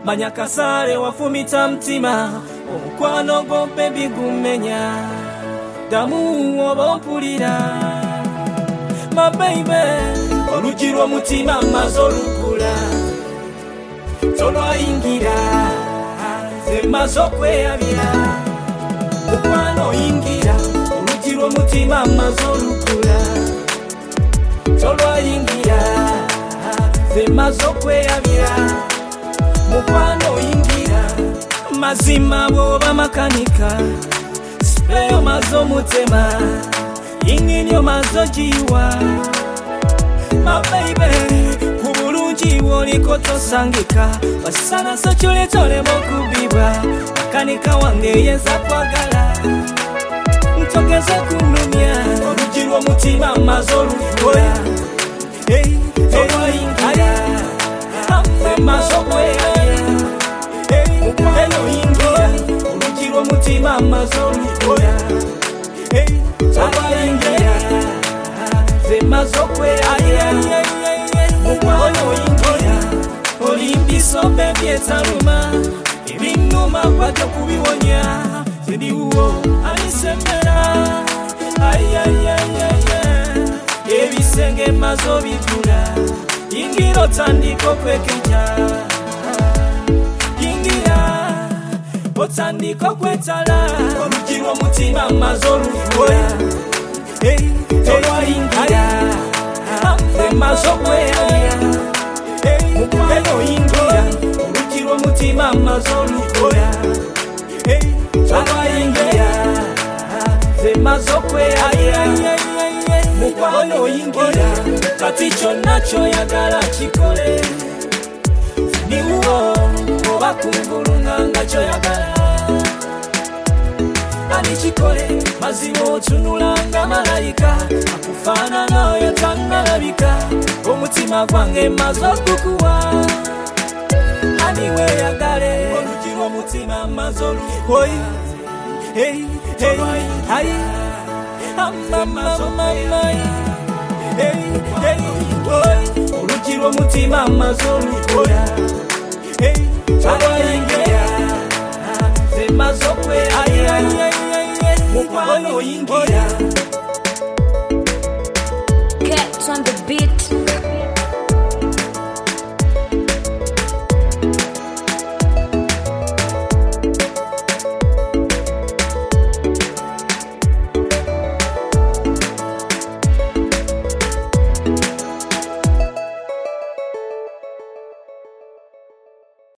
Manyakasare wafumita mtima omukwano gompe bigumenya damu obompulira my baby olujirwa mutima mazolukula tolwayingira zemazo kweyabira mukwano yingira olujirwa mutima mazolukula tolwayingira zemazo kweyabira mukwano yingira mazima boba makanika sipeyo mazo mutema inginyo mazo jiwa my baby kubulungi woliko tosangika wasana sochole tole mokubibwa makanika wange yeza kwagala ntogeze kunumya olujirwa mutima mazo lukoya hey tolwayingira mazo kweyabira mukwano yingira olujirwa mutima mazo lukoya hey tolwayingira zemazo kweyabira mukwano yingira olimbiso bebyetaluma ebinuma kwatyo kubiwonya zindiwo alisemera ebisenge mazo bigula yingira otandiko kwekeja yingira otandiko kwetala olujirwa mutima mazo lukoya tolwayingira mazo kweyabira mukwano yingira olujirwa mutima mazo lukoya tolwayingira zemazo kweyabira mukwano yingira kati kyonna kyoyagala kikole niwo oba kungulunganga kyoyagala ani kikole mazima otunulanga malayika akufaanana oyo tannalabika omutima gwange maze okukuwa ani weeyagale olujirwa omutima maze olukoya olujirwa omutima maze olukoya tolwayingira zemaze okweyabira mukwano yingira Get on the beat.